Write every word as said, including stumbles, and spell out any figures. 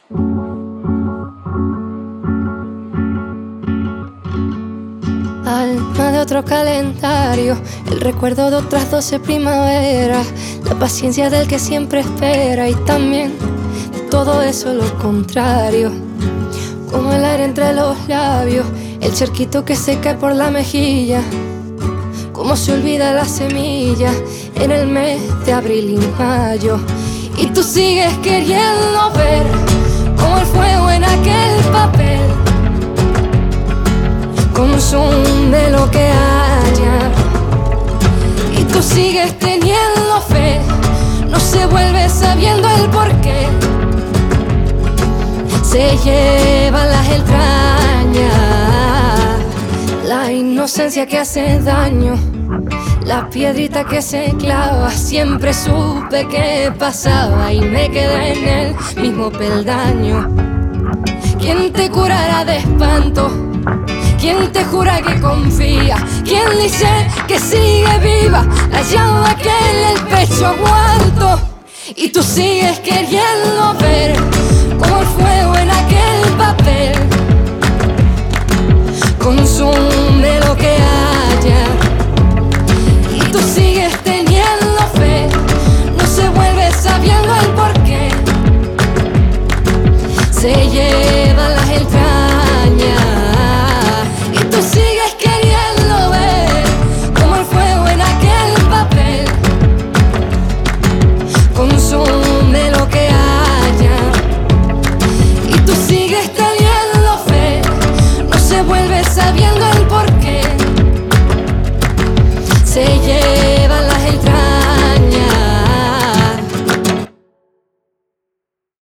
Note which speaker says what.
Speaker 1: Alma de otro calendario, el recuerdo de otras doce primaveras, la paciencia del que siempre espera y también de todo eso lo contrario. Como el aire entre los labios, el charquito que se cae por la mejilla. Como se olvida la semilla en el mes de abril y mayo. Y tú sigues queriendo ver como el fuego en aquel papel, consume lo que haya. Y tú sigues teniendo fe, no se vuelve sabiendo el porqué. Se lleva las entrañas, la inocencia que hace daño, la piedrita que se clava. Siempre supe que pasaba y me quedé en el mismo peldaño. ¿Quién te curará de espanto? ¿Quién te jura que confía? ¿Quién dice que sigue viva la llama que en el pecho aguanto? Y tú sigues queriendo ver como el fuego en aquel papel consume